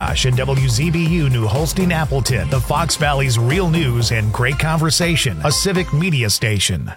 Oshkosh and WZBU New Holstein Appleton, the Fox Valley's real news and great conversation, a civic media station.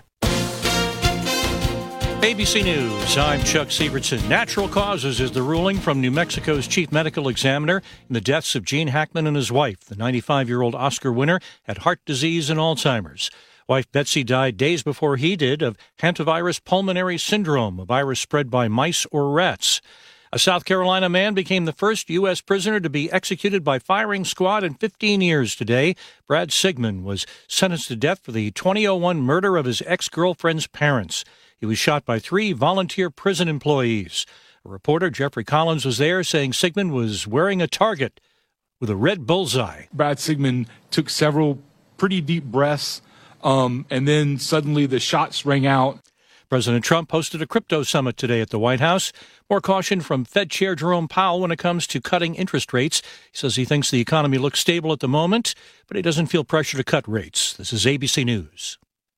ABC News, I'm Chuck Sievertson. Natural causes is the ruling from New Mexico's chief medical examiner in the deaths of Gene Hackman and his wife. The 95-year-old Oscar winner had heart disease and Alzheimer's. Wife Betsy died days before he did of hantavirus pulmonary syndrome, a virus spread by mice or rats. A South Carolina man became the first U.S. prisoner to be executed by firing squad in 15 years today. Brad Sigmund was sentenced to death for the 2001 murder of his ex-girlfriend's parents. He was shot by 3 volunteer prison employees. A reporter, Jeffrey Collins, was there saying Sigmund was wearing a target with a red bullseye. Brad Sigmund took several pretty deep breaths, and then suddenly the shots rang out. President Trump hosted a crypto summit today at the White House. More caution from Fed Chair Jerome Powell when it comes to cutting interest rates. He says he thinks the economy looks stable at the moment, but he doesn't feel pressure to cut rates. This is ABC News.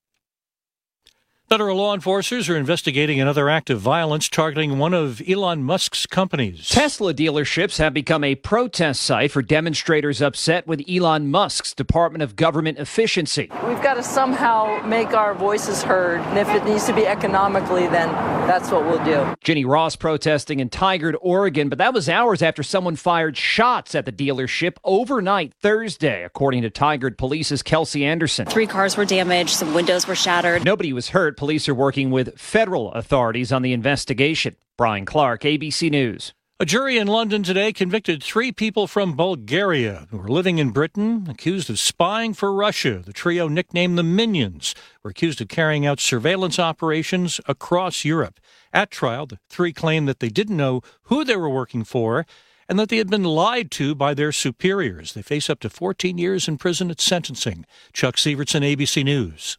Federal law enforcers are investigating another act of violence targeting one of Elon Musk's companies. Tesla dealerships have become a protest site for demonstrators upset with Elon Musk's Department of Government Efficiency. We've got to somehow make our voices heard, and if it needs to be economically, then that's what we'll do. Ginny Ross protesting in Tigard, Oregon, but that was hours after someone fired shots at the dealership overnight Thursday, according to Tigard Police's Kelsey Anderson. 3 cars were damaged, some windows were shattered. Nobody was hurt. Police are working with federal authorities on the investigation. Brian Clark, ABC News. A jury in London today convicted 3 people from Bulgaria who were living in Britain, accused of spying for Russia. The trio, nicknamed the Minions, were accused of carrying out surveillance operations across Europe. At trial, the 3 claimed that they didn't know who they were working for and that they had been lied to by their superiors. They face up to 14 years in prison at sentencing. Chuck Sievertson, ABC News.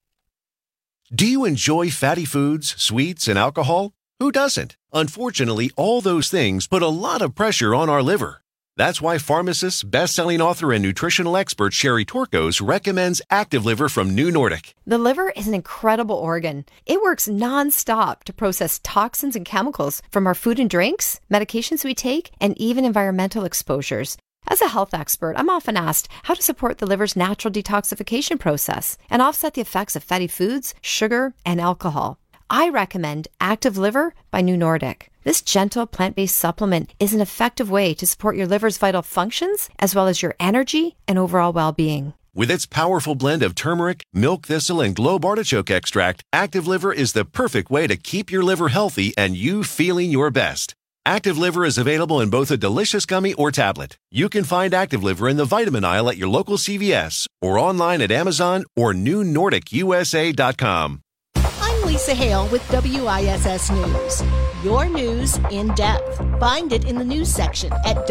Do you enjoy fatty foods, sweets, and alcohol? Who doesn't? Unfortunately, all those things put a lot of pressure on our liver. That's why pharmacist, best-selling author, and nutritional expert Sherry Torkos recommends Active Liver from New Nordic. The liver is an incredible organ. It works nonstop to process toxins and chemicals from our food and drinks, medications we take, and even environmental exposures. As a health expert, I'm often asked how to support the liver's natural detoxification process and offset the effects of fatty foods, sugar, and alcohol. I recommend Active Liver by New Nordic. This gentle plant-based supplement is an effective way to support your liver's vital functions as well as your energy and overall well-being. With its powerful blend of turmeric, milk thistle, and globe artichoke extract, Active Liver is the perfect way to keep your liver healthy and you feeling your best. Active Liver is available in both a delicious gummy or tablet. You can find Active Liver in the vitamin aisle at your local CVS or online at Amazon or NewNordicUSA.com. I'm Lisa Hale with WISS News. Your news in depth. Find it in the news section at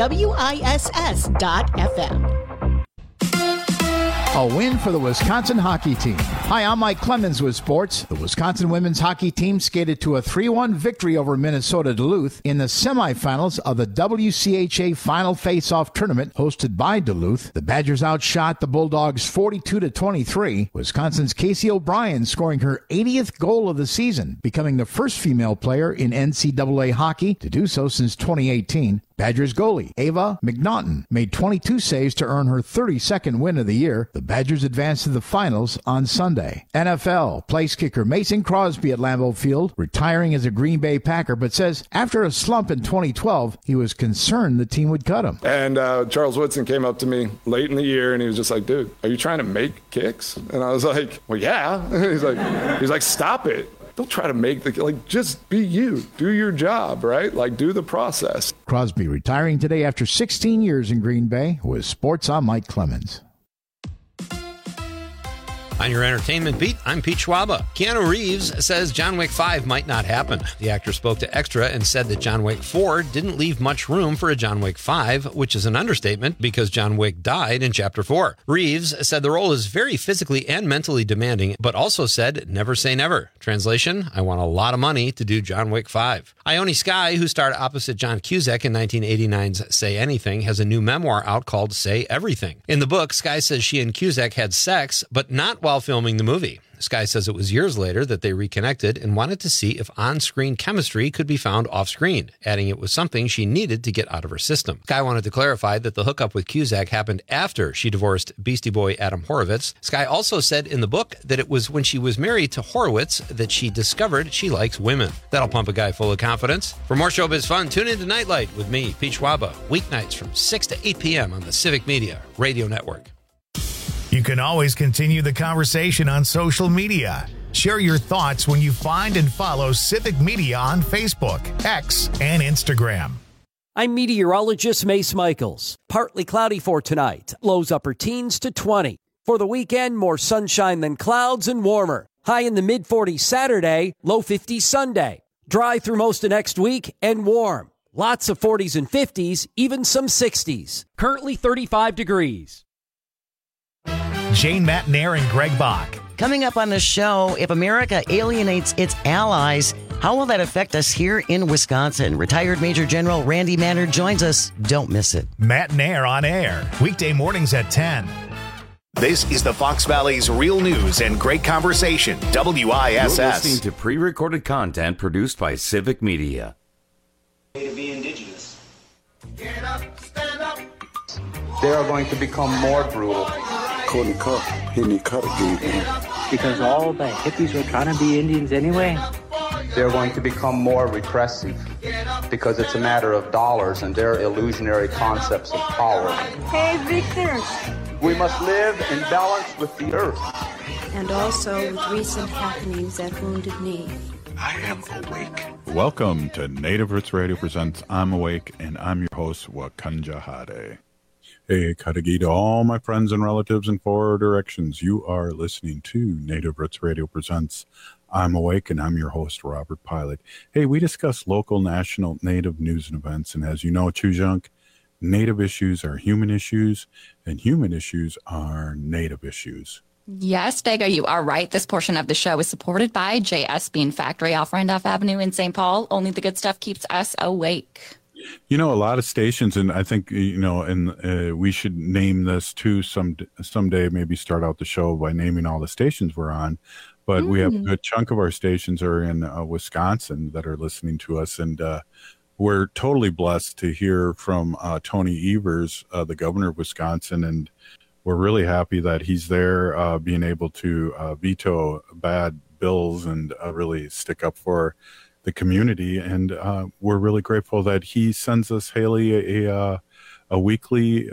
WISS.FM. A win for the Wisconsin hockey team. Hi, I'm Mike Clemens with sports. The Wisconsin women's hockey team skated to a 3-1 victory over Minnesota Duluth in the semifinals of the WCHA Final Face-Off Tournament hosted by Duluth. The Badgers outshot the Bulldogs 42-23. Wisconsin's Casey O'Brien scoring her 80th goal of the season, becoming the first female player in NCAA hockey to do so since 2018. Badgers goalie Ava McNaughton made 22 saves to earn her 32nd win of the year. The Badgers advanced to the finals on Sunday. NFL place kicker Mason Crosby at Lambeau Field, retiring as a Green Bay Packer, but says after a slump in 2012, he was concerned the team would cut him. And Charles Woodson came up to me late in the year, and he was just like, dude, are you trying to make kicks? And I was like, well, yeah. He's like, stop it. Don't try to make just be you. Do your job, right? Do the process. Crosby retiring today after 16 years in Green Bay. With sports, I'm Mike Clemens. On your entertainment beat, I'm Pete Schwaba. Keanu Reeves says John Wick 5 might not happen. The actor spoke to Extra and said that John Wick 4 didn't leave much room for a John Wick 5, which is an understatement because John Wick died in Chapter 4. Reeves said the role is very physically and mentally demanding, but also said, never say never. Translation, I want a lot of money to do John Wick 5. Ione Skye, who starred opposite John Cusack in 1989's Say Anything, has a new memoir out called Say Everything. In the book, Skye says she and Cusack had sex, but not while while filming the movie. Sky says it was years later that they reconnected and wanted to see if on-screen chemistry could be found off-screen, adding it was something she needed to get out of her system. Sky wanted to clarify that the hookup with Cusack happened after she divorced Beastie Boy Adam Horovitz. Sky also said in the book that it was when she was married to Horowitz that she discovered she likes women. That'll pump a guy full of confidence. For more showbiz fun, tune in to Nightlight with me, Pete Schwaba, weeknights from 6 to 8 p.m. on the Civic Media Radio Network. You can always continue the conversation on social media. Share your thoughts when you find and follow Civic Media on Facebook, X, and Instagram. I'm meteorologist Mace Michaels. Partly cloudy for tonight. Lows upper teens to 20. For the weekend, more sunshine than clouds and warmer. High in the mid-40s Saturday, low 50s Sunday. Dry through most of next week and warm. Lots of 40s and 50s, even some 60s. Currently 35 degrees. Jane Matnair and Greg Bach. Coming up on the show, if America alienates its allies, how will that affect us here in Wisconsin? Retired Major General Randy Manner joins us. Don't miss it. Matnair on air, weekday mornings at 10. This is the Fox Valley's Real News and Great Conversation, WISS. You're listening to pre-recorded content produced by Civic Media. To be indigenous. Get up, stand up. They are going to become more brutal. Because all the hippies were trying to be Indians anyway. They're going to become more repressive because it's a matter of dollars and their illusionary concepts of power. Hey, Victor. We must live in balance with the earth. And also with recent happenings at Wounded Knee. I am awake. Welcome to Native Roots Radio Presents I'm Awake, and I'm your host, Wakanja Hade. Hey, Kadagi to all my friends and relatives in 4 directions. You are listening to Native Roots Radio Presents I'm Awake, and I'm your host, Robert Pilot. Hey, we discuss local, national, Native news and events, and as you know, Chujunk, Native issues are human issues, and human issues are Native issues. Yes, Dega, you are right. This portion of the show is supported by JS Bean Factory off Randolph Avenue in St. Paul. Only the good stuff keeps us awake. You know, a lot of stations, and I think, you know, and we should name this too someday, maybe start out the show by naming all the stations we're on. But we have a good chunk of our stations are in Wisconsin that are listening to us. And we're totally blessed to hear from Tony Evers, the governor of Wisconsin. And we're really happy that he's there being able to veto bad bills and really stick up for the community, and we're really grateful that he sends us, Haley, a weekly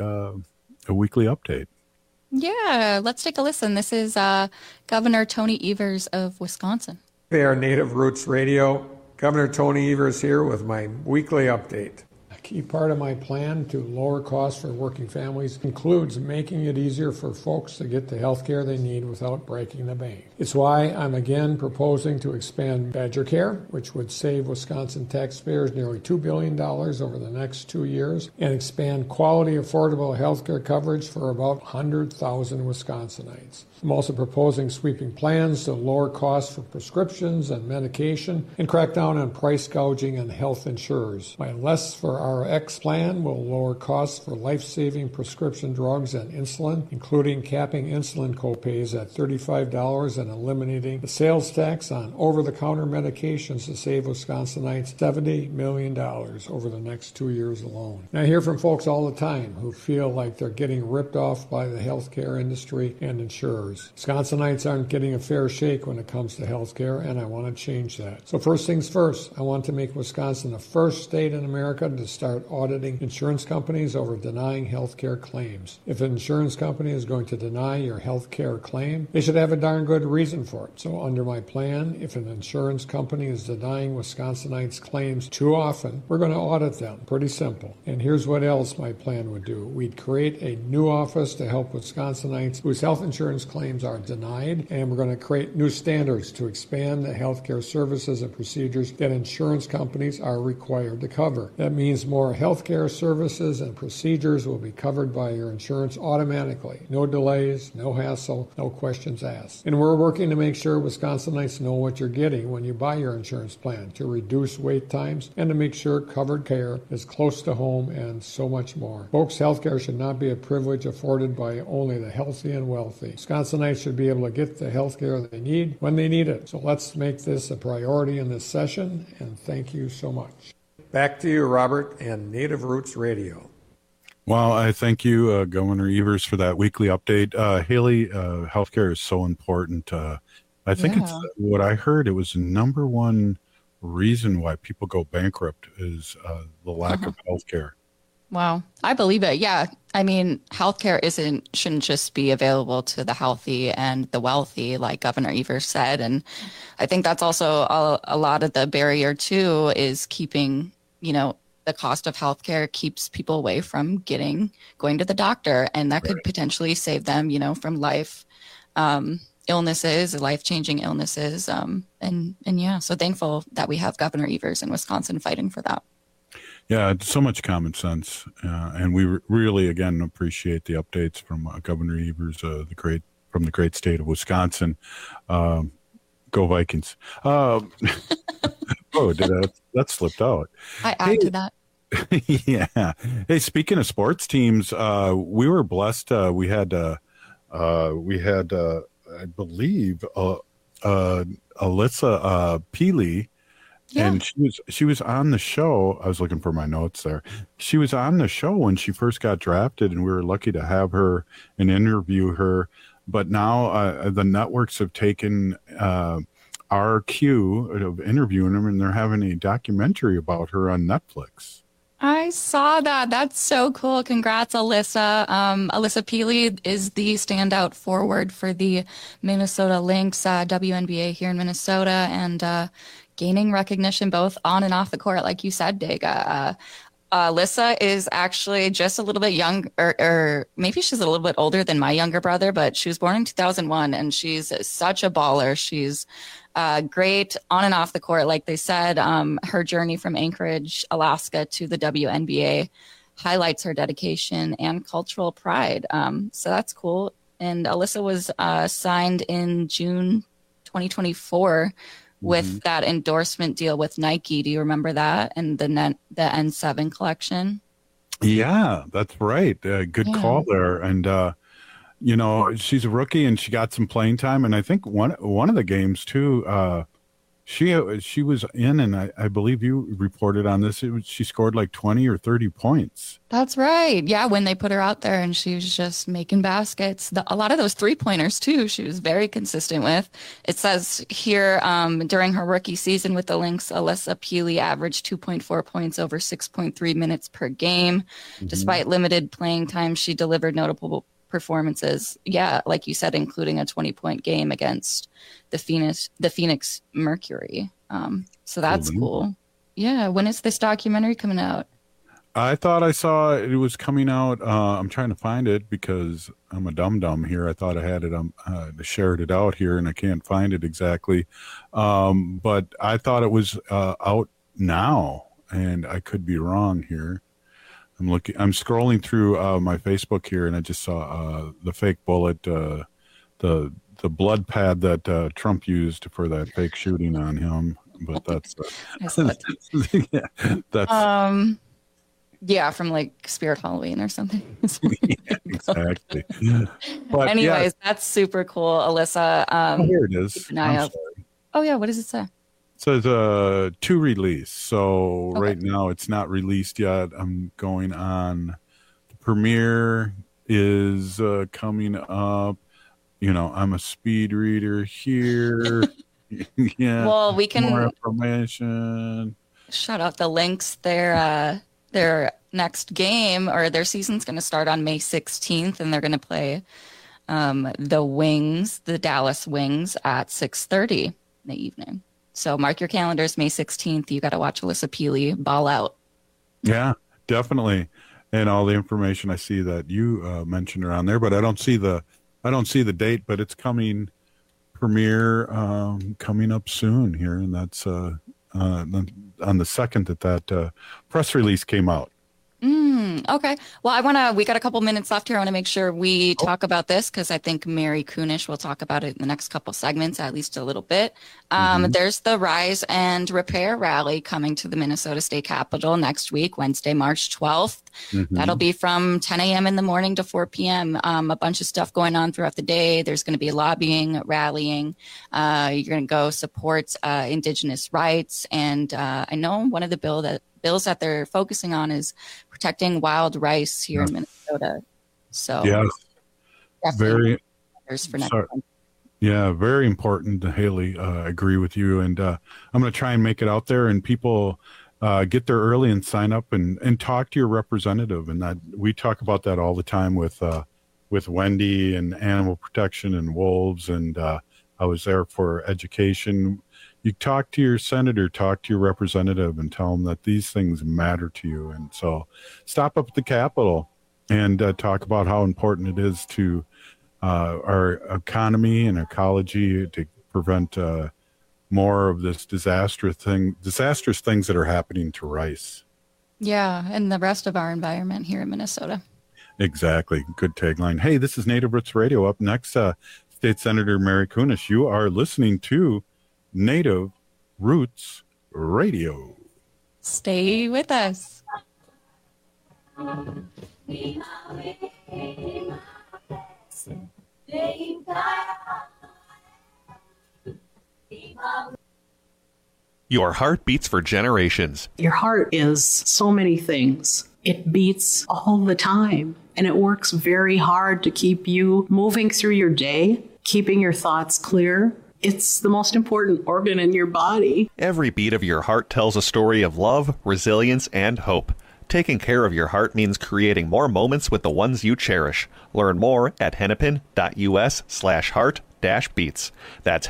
update. Yeah, let's take a listen. This is Governor Tony Evers of Wisconsin. They are Native Roots Radio. Governor Tony Evers here with my weekly update. A key part of my plan to lower costs for working families includes making it easier for folks to get the health care they need without breaking the bank. It's why I'm again proposing to expand Badger Care, which would save Wisconsin taxpayers nearly $2 billion over the next 2 years, and expand quality, affordable health care coverage for about 100,000 Wisconsinites. I'm also proposing sweeping plans to lower costs for prescriptions and medication and crack down on price gouging on health insurers. My Less for RX plan will lower costs for life-saving prescription drugs and insulin, including capping insulin copays at $35 and eliminating the sales tax on over-the-counter medications to save Wisconsinites $70 million over the next 2 years alone. And I hear from folks all the time who feel like they're getting ripped off by the healthcare industry and insurers. Wisconsinites aren't getting a fair shake when it comes to health care, and I want to change that. So first things first, I want to make Wisconsin the first state in America to start auditing insurance companies over denying health care claims. If an insurance company is going to deny your health care claim, they should have a darn good reason for it. So under my plan, if an insurance company is denying Wisconsinites' claims too often, we're going to audit them. Pretty simple. And here's what else my plan would do. We'd create a new office to help Wisconsinites whose health insurance claims are denied, and we're going to create new standards to expand the healthcare services and procedures that insurance companies are required to cover. That means more healthcare services and procedures will be covered by your insurance automatically. No delays, no hassle, no questions asked. And we're working to make sure Wisconsinites know what you're getting when you buy your insurance plan, to reduce wait times and to make sure covered care is close to home, and so much more. Folks, healthcare should not be a privilege afforded by only the healthy and wealthy. Wisconsinites should be able to get the healthcare they need when they need it. So let's make this a priority in this session, and thank you so much. Back to you, Robert, and Native Roots Radio. Well, I thank you, Governor Evers, for that weekly update. Haley, healthcare is so important. I think it's what I heard. It was the number one reason why people go bankrupt is the lack of healthcare. Wow. I believe it. Yeah. I mean, healthcare shouldn't just be available to the healthy and the wealthy, like Governor Evers said. And I think that's also a lot of the barrier too, is keeping, the cost of healthcare keeps people away from going to the doctor, and that could potentially save them, from illnesses, life-changing illnesses. So thankful that we have Governor Evers in Wisconsin fighting for that. Yeah, it's so much common sense, and we really, again, appreciate the updates from Governor Evers, from the great state of Wisconsin. Go Vikings! That slipped out. I add to that. Yeah. Hey, speaking of sports teams, we were blessed. We had, I believe, Alyssa Peely. Yeah. And she was on the show. I was looking for my notes there. She was on the show when she first got drafted, and we were lucky to have her and interview her. But now the networks have taken our cue of interviewing them, and they're having a documentary about her on Netflix. I saw that. That's so cool. Congrats, Alyssa. Alyssa Peely is the standout forward for the Minnesota Lynx, WNBA here in Minnesota, and gaining recognition both on and off the court, like you said, Dega. Alyssa is actually just a little bit young, or maybe she's a little bit older than my younger brother, but she was born in 2001, and she's such a baller. She's great on and off the court. Like they said, her journey from Anchorage, Alaska to the WNBA highlights her dedication and cultural pride. So that's cool. And Alyssa was signed in June 2024 with that endorsement deal with Nike. Do you remember that? And the N7 collection? Yeah, that's right. Good call there. And, she's a rookie and she got some playing time. And I think one of the games too, she was in, and I believe you reported on this. She scored like 20 or 30 points. That's right. Yeah, when they put her out there and she was just making baskets. A lot of those 3-pointers too, she was very consistent with. It says here, during her rookie season with the Lynx, Alyssa Peely averaged 2.4 points over 6.3 minutes per game. Despite limited playing time, she delivered notable performances. Yeah, like you said, including a 20-point game against the Phoenix Mercury. So that's cool. Yeah. When is this documentary coming out? I thought I saw it was coming out. I'm trying to find it because I'm a dum-dum here. I thought I had it. Shared it out here, and I can't find it exactly. But I thought it was out now, and I could be wrong here. I'm scrolling through my Facebook here, and I just saw the fake bullet, the blood pad that Trump used for that fake shooting on him. But that's from like Spirit Halloween or something. Exactly. But anyways, that's super cool, Alyssa. Here it is. Keep an eye out. Oh yeah, what does it say? It says to release. So right now it's not released yet. I'm going on. The premiere is coming up. I'm a speed reader here. Yeah. Well, we can more information. Shout out the Lynx. Their next game, or their season's going to start on May 16th, and they're going to play the Dallas Wings at 6:30 in the evening. So mark your calendars, May 16th. You got to watch Alyssa Peely ball out. Yeah, definitely. And all the information I see that you mentioned around there, but I don't see the date, but it's coming premiere coming up soon here, and that's on the second that press release came out. Okay. Well, we got a couple minutes left here. I want to make sure we talk about this because I think Mary Kunesh will talk about it in the next couple segments, at least a little bit. There's the Rise and Repair rally coming to the Minnesota State Capitol next week, Wednesday, March 12th. That'll be from 10 a.m. in the morning to 4 p.m. A bunch of stuff going on throughout the day. There's going to be lobbying, rallying. You're going to go support Indigenous rights. And I know one of the bills that they're focusing on is protecting wild rice here in Minnesota. So very for very important. Haley, agree with you, and I'm going to try and make it out there, and people get there early and sign up and talk to your representative. And that we talk about that all the time with Wendy and animal protection and wolves, and I was there for education. You talk to your senator, talk to your representative, and tell them that these things matter to you. And so stop up at the Capitol and talk about how important it is to our economy and ecology to prevent more of this disastrous things that are happening to rice. Yeah, and the rest of our environment here in Minnesota. Exactly. Good tagline. Hey, this is Native Roots Radio. Up next, State Senator Mary Kunesh. You are listening to Native Roots Radio. Stay with us. Your heart beats for generations. Your heart is so many things. It beats all the time, and it works very hard to keep you moving through your day, keeping your thoughts clear. It's the most important organ in your body. Every beat of your heart tells a story of love, resilience, and hope. Taking care of your heart means creating more moments with the ones you cherish. Learn more at hennepin.us/heart-beats. That's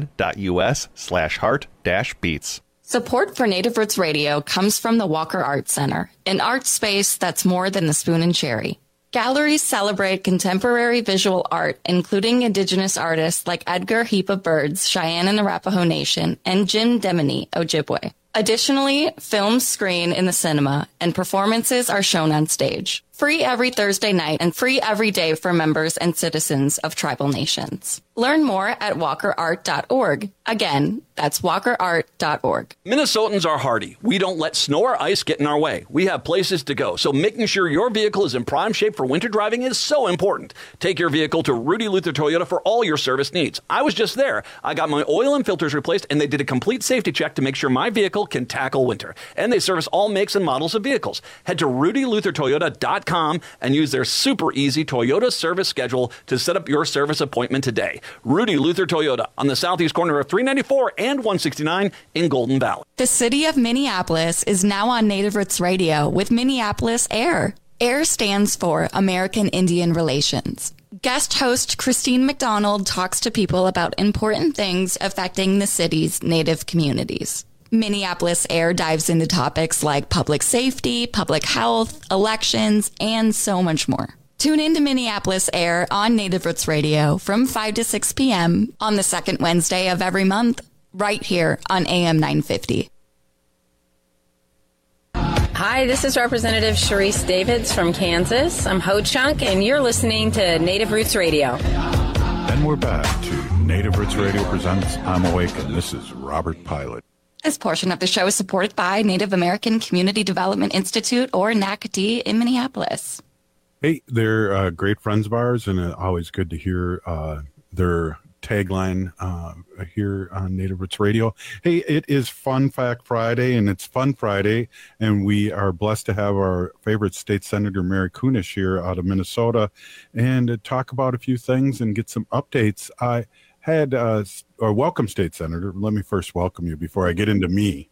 hennepin.us/heart-beats. Support for Native Roots Radio comes from the Walker Art Center, an art space that's more than the spoon and cherry. Galleries celebrate contemporary visual art, including Indigenous artists like Edgar Heap of Birds, Cheyenne and Arapaho Nation, and Jim Demini, Ojibwe. Additionally, films screen in the cinema, and performances are shown on stage. Free every Thursday night and free every day for members and citizens of tribal nations. Learn more at walkerart.org. Again, that's walkerart.org. Minnesotans are hardy. We don't let snow or ice get in our way. We have places to go, so making sure your vehicle is in prime shape for winter driving is so important. Take your vehicle to Rudy Luther Toyota for all your service needs. I was just there. I got my oil and filters replaced, and they did a complete safety check to make sure my vehicle can tackle winter. And they service all makes and models of vehicles. Head to rudyluthertoyota.com and use their super easy Toyota service schedule to set up your service appointment today. Rudy Luther Toyota on the southeast corner of 394 and 169 in Golden Valley. The city of Minneapolis is now on Native Roots Radio with Minneapolis AIR. AIR stands for American Indian Relations. Guest host Christine McDonald talks to people about important things affecting the city's Native communities. Minneapolis AIR dives into topics like public safety, public health, elections, and so much more. Tune in to Minneapolis AIR on Native Roots Radio from 5 to 6 p.m. on the second Wednesday of every month, right here on AM 950. Hi, this is Representative Sharice Davids from Kansas. I'm Ho Chunk, and you're listening to Native Roots Radio. And we're back to Native Roots Radio presents I'm Awake, and this is Robert Pilot. This portion of the show is supported by Native American Community Development Institute, or NACD, in Minneapolis. Hey, they're great friends of ours, and always good to hear their tagline here on Native Roots Radio. Hey, it is Fun Fact Friday, and it's Fun Friday, and we are blessed to have our favorite state senator, Mary Kunesh, here out of Minnesota, and talk about a few things and get some updates. I had, or welcome, State Senator. Let me first welcome you before I get into me.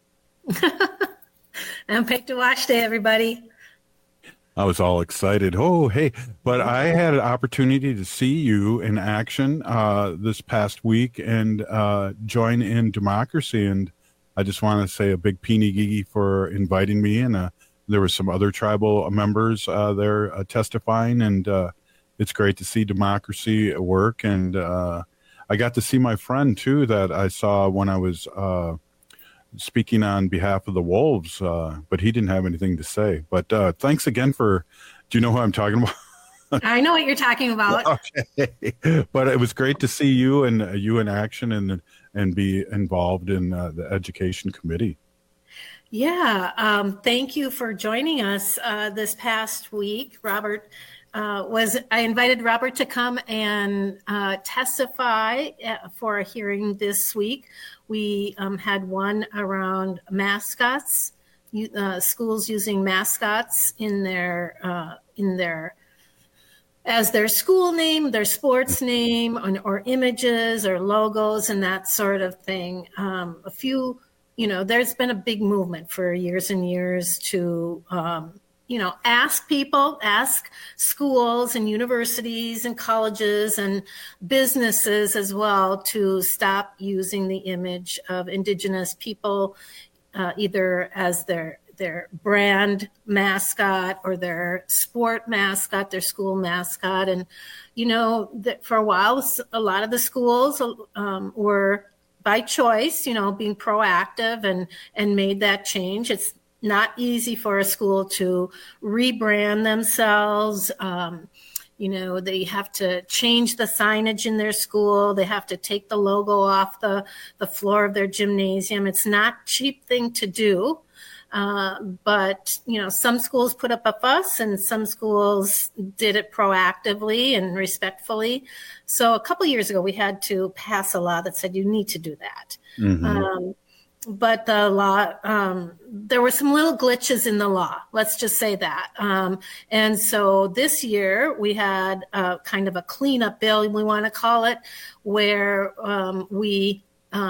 I'm picked to watch day, everybody. I was all excited. Oh, hey, but I had an opportunity to see you in action this past week and join in democracy. And I just want to say a big peeny gigi for inviting me. And there were some other tribal members there testifying. And it's great to see democracy work. And I got to see my friend, too, that I saw when I was speaking on behalf of the Wolves, but he didn't have anything to say. But thanks again for. Do you know who I'm talking about? I know what you're talking about. Okay, but it was great to see you in action and be involved in the education committee. Yeah, thank you for joining us this past week. Robert I invited Robert to come and testify for a hearing this week. We had one around mascots, schools using mascots in their as their school name, their sports name, or images or logos and that sort of thing. There's been a big movement for years and years to, ask schools and universities and colleges and businesses as well to stop using the image of Indigenous people, either as their brand mascot or their sport mascot, their school mascot. And, that for a while, a lot of the schools were by choice, being proactive and made that change. It's not easy for a school to rebrand themselves. They have to change the signage in their school. They have to take the logo off the floor of their gymnasium. It's not a cheap thing to do. But some schools put up a fuss and some schools did it proactively and respectfully. So a couple of years ago, we had to pass a law that said you need to do that. Mm-hmm. But the law, there were some little glitches in the law. Let's just say that. And so this year we had kind of a cleanup bill, we want to call it, where we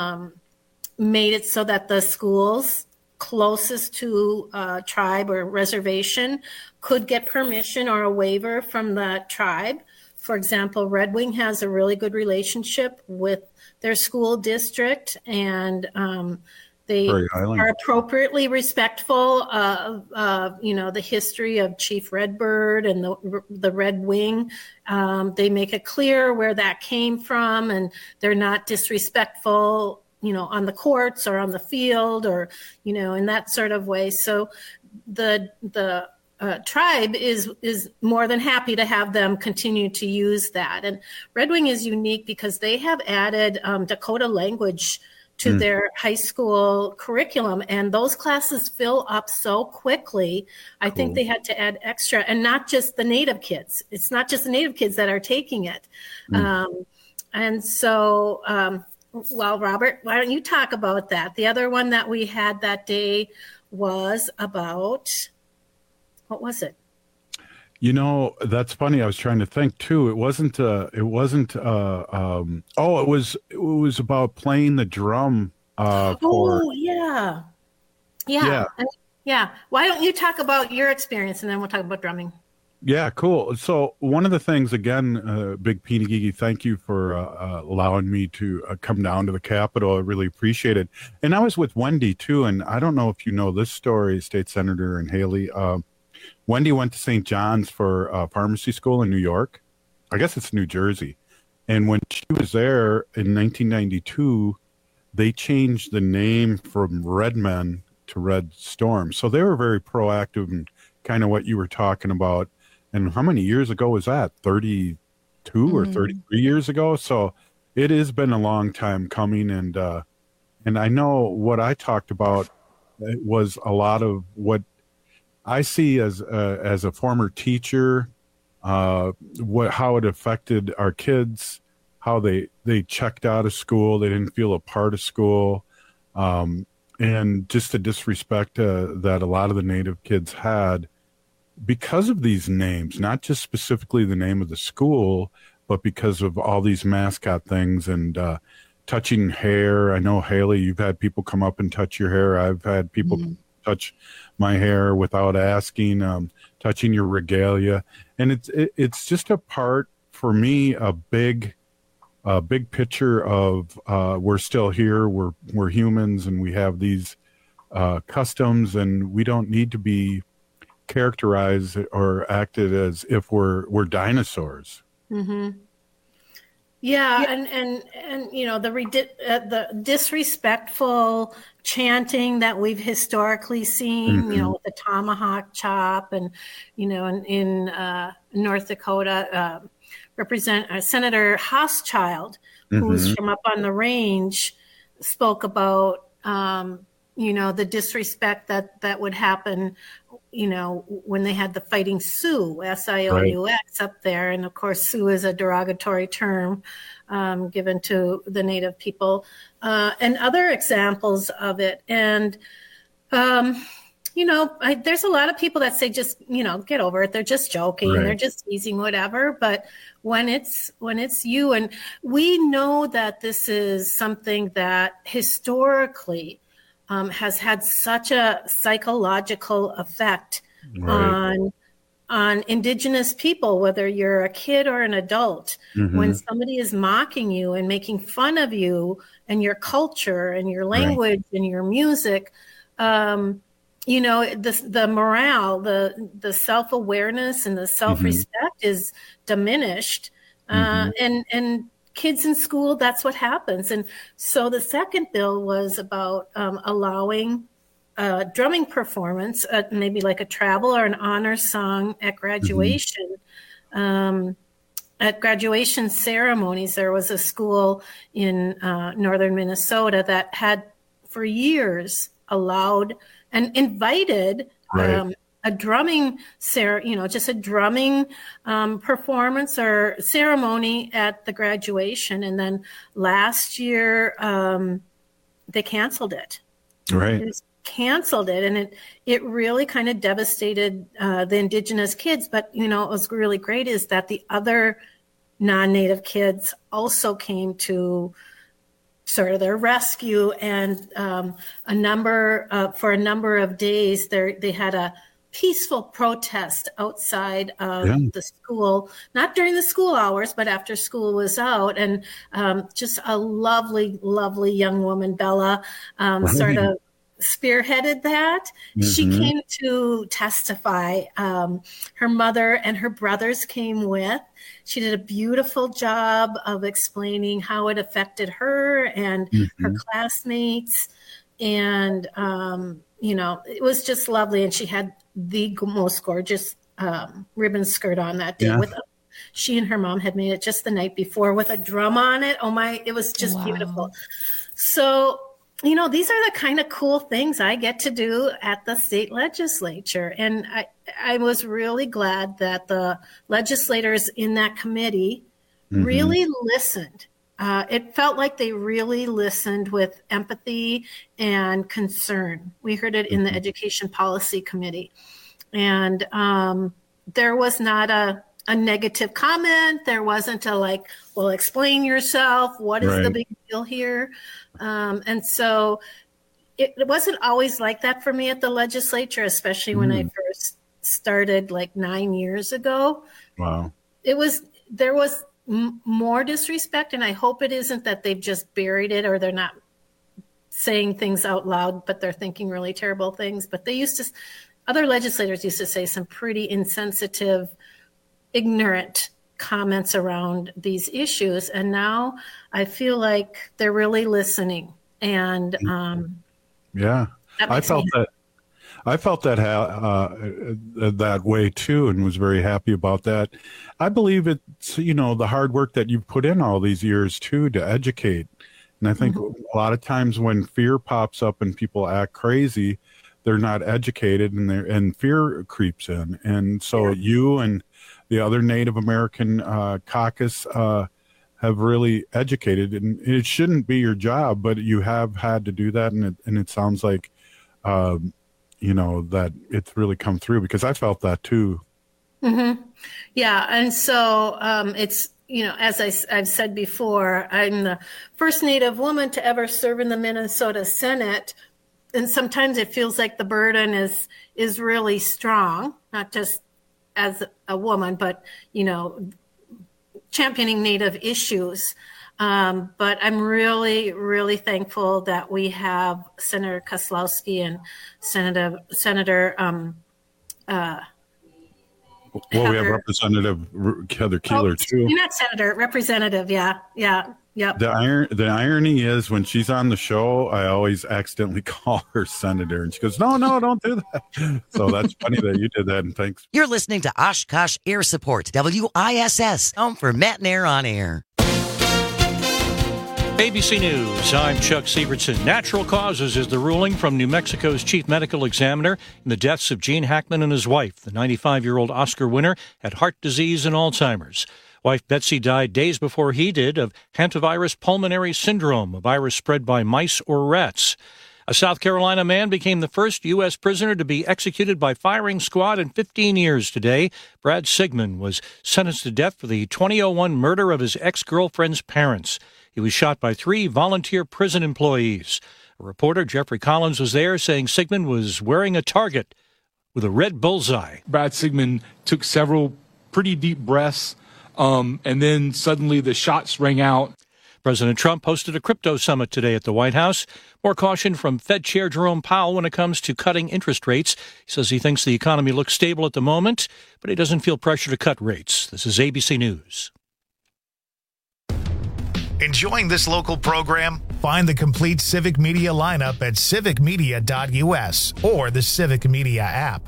made it so that the schools closest to tribe or reservation could get permission or a waiver from the tribe. For example, Red Wing has a really good relationship with their school district, and they are appropriately respectful of the history of Chief Redbird and the Red Wing. They make it clear where that came from, and they're not disrespectful on the courts or on the field or, in that sort of way. So the tribe is more than happy to have them continue to use that. And Red Wing is unique because they have added Dakota language to their high school curriculum, and those classes fill up so quickly. I think they had to add extra, and not just the Native kids. It's not just the Native kids that are taking it. And so, well, Robert, why don't you talk about that? The other one that we had that day was about, what was it? That's funny. I was trying to think too. It was about playing the drum. Yeah. Why don't you talk about your experience and then we'll talk about drumming? Yeah, cool. So one of the things, again, Big Peanut Geeky, thank you for allowing me to come down to the Capitol. I really appreciate it. And I was with Wendy, too, and I don't know if you know this story, State Senator and Haley. Wendy went to St. John's for pharmacy school in New York. I guess it's New Jersey. And when she was there in 1992, they changed the name from Red Men to Red Storm. So they were very proactive and kind of what you were talking about. And how many years ago was that? 32 or 33 years ago? So it has been a long time coming. And I know what I talked about was a lot of what I see as a former teacher, how it affected our kids, how they checked out of school, they didn't feel a part of school, and just the disrespect that a lot of the Native kids had because of these names, not just specifically the name of the school, but because of all these mascot things and touching hair. I know, Haley, you've had people come up and touch your hair. I've had people touch my hair without asking, touching your regalia. And it's just a part, for me, a big picture of we're still here, we're humans, and we have these customs, and we don't need to be characterized or acted as if we're dinosaurs. Mm-hmm. Yeah, and you know, the disrespectful chanting that we've historically seen, you know, with the tomahawk chop, and you know, in North Dakota, Senator Hochschild, who's from up on the range, spoke about you know, the disrespect that would happen, you know, when they had the Fighting Sioux, S-I-O-U-X, up there. And of course, Sioux is a derogatory term given to the Native people, and other examples of it. And, you know, there's a lot of people that say, just, you know, get over it. They're just joking. They're just teasing, whatever. But when it's you, and we know that this is something that historically has had such a psychological effect on Indigenous people, whether you're a kid or an adult. When somebody is mocking you and making fun of you and your culture and your language and your music, you know, the morale, the self-awareness and the self-respect is diminished. And kids in school, that's what happens. And so the second bill was about allowing drumming performance, maybe like a travel or an honor song at graduation. At graduation ceremonies, there was a school in northern Minnesota that had for years allowed and invited a drumming, you know, just a drumming performance or ceremony at the graduation. And then last year, they canceled it. They canceled it. And it really kind of devastated the Indigenous kids. But, you know, what was really great is that the other non-Native kids also came to sort of their rescue. And for a number of days, they had a peaceful protest outside of the school, not during the school hours, but after school was out. And just a lovely, lovely young woman, Bella, sort of spearheaded that. She came to testify. Her mother and her brothers came with. She did a beautiful job of explaining how it affected her and her classmates. And, you know, it was just lovely. And she had the most gorgeous ribbon skirt on that day. She and her mom had made it just the night before with a drum on it. Oh my, it was just beautiful. So, you know, these are the kind of cool things I get to do at the state legislature. And I was really glad that the legislators in that committee really listened. It felt like they really listened with empathy and concern. We heard it in the Education Policy Committee. And there was not a negative comment. There wasn't a like, well, explain yourself. What is the big deal here? And so it wasn't always like that for me at the legislature, especially when I first started like 9 years ago. Wow. There was more disrespect, and I hope it isn't that they've just buried it or they're not saying things out loud, but they're thinking really terrible things. But other legislators used to say some pretty insensitive, ignorant comments around these issues. And now I feel like they're really listening. And I felt that that way too, and was very happy about that. I believe it's, you know, the hard work that you've put in all these years too to educate. And I think a lot of times when fear pops up and people act crazy, they're not educated, and fear creeps in. And so you and the other Native American caucus have really educated, and it shouldn't be your job, but you have had to do that, and it sounds like you know, that it's really come through, because I felt that too. Yeah. And so it's, you know, as I've said before, I'm the first Native woman to ever serve in the Minnesota Senate. And sometimes it feels like the burden is really strong, not just as a woman, but, you know, championing Native issues. But I'm really, really thankful that we have Senator Kozlowski and Senator Well, we have Representative Heather Keeler, too. You're not Senator, Representative, yeah. Yep. The irony is when she's on the show, I always accidentally call her Senator, and she goes, no, don't do that. So that's funny that you did that, and thanks. You're listening to Oshkosh Air Support, WISS, home for Matt and Air on Air. ABC News, I'm Chuck Sievertson. Natural causes is the ruling from New Mexico's chief medical examiner in the deaths of Gene Hackman and his wife. The 95-year-old Oscar winner had heart disease and Alzheimer's. Wife Betsy died days before he did of hantavirus pulmonary syndrome, a virus spread by mice or rats. A South Carolina man became the first U.S. prisoner to be executed by firing squad in 15 years today. Brad Sigmund was sentenced to death for the 2001 murder of his ex-girlfriend's parents. He was shot by 3 volunteer prison employees. A reporter, Jeffrey Collins, was there saying Sigmund was wearing a target with a red bullseye. Brad Sigmund took several pretty deep breaths, and then suddenly the shots rang out. President Trump hosted a crypto summit today at the White House. More caution from Fed Chair Jerome Powell when it comes to cutting interest rates. He says he thinks the economy looks stable at the moment, but he doesn't feel pressure to cut rates. This is ABC News. Enjoying this local program? Find the complete Civic Media lineup at civicmedia.us or the Civic Media app.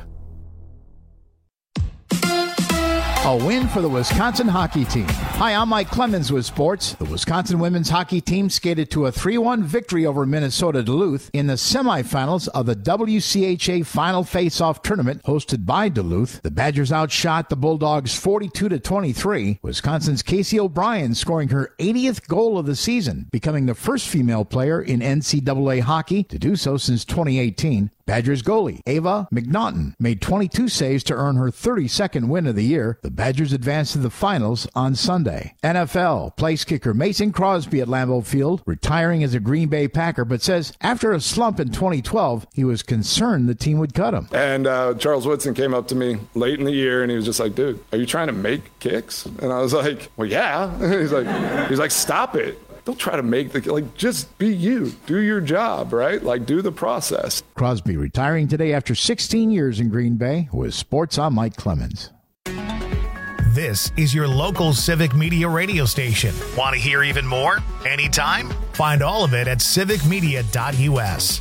A win for the Wisconsin hockey team. Hi, I'm Mike Clemens with sports. The Wisconsin women's hockey team skated to a 3-1 victory over Minnesota Duluth in the semifinals of the WCHA Final Face-Off Tournament hosted by Duluth. The Badgers outshot the Bulldogs 42-23. Wisconsin's Casey O'Brien scoring her 80th goal of the season, becoming the first female player in NCAA hockey to do so since 2018. Badgers goalie Ava McNaughton made 22 saves to earn her 32nd win of the year. The Badgers advanced to the finals on Sunday. NFL place kicker Mason Crosby at Lambeau Field, retiring as a Green Bay Packer, but says after a slump in 2012, he was concerned the team would cut him. And Charles Woodson came up to me late in the year, and he was just like, dude, are you trying to make kicks? And I was like, well, yeah. He's like, stop it. Don't try to make just be you. Do your job, right? Do the process. Crosby retiring today after 16 years in Green Bay. With sports, I'm Mike Clemens. This is your local Civic Media radio station. Want to hear even more? Anytime? Find all of it at civicmedia.us.